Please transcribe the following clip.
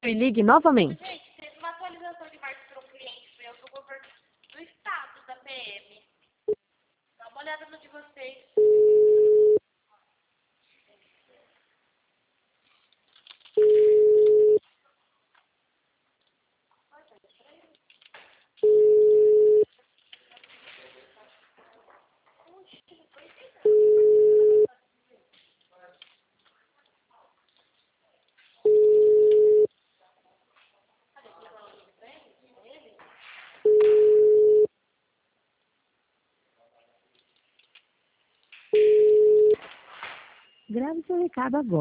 E ligue novamente. Gente, teve uma atualização de marketing para um cliente meu do governo do estado, da PM. Dá uma olhada no de vocês. Grave seu recado agora.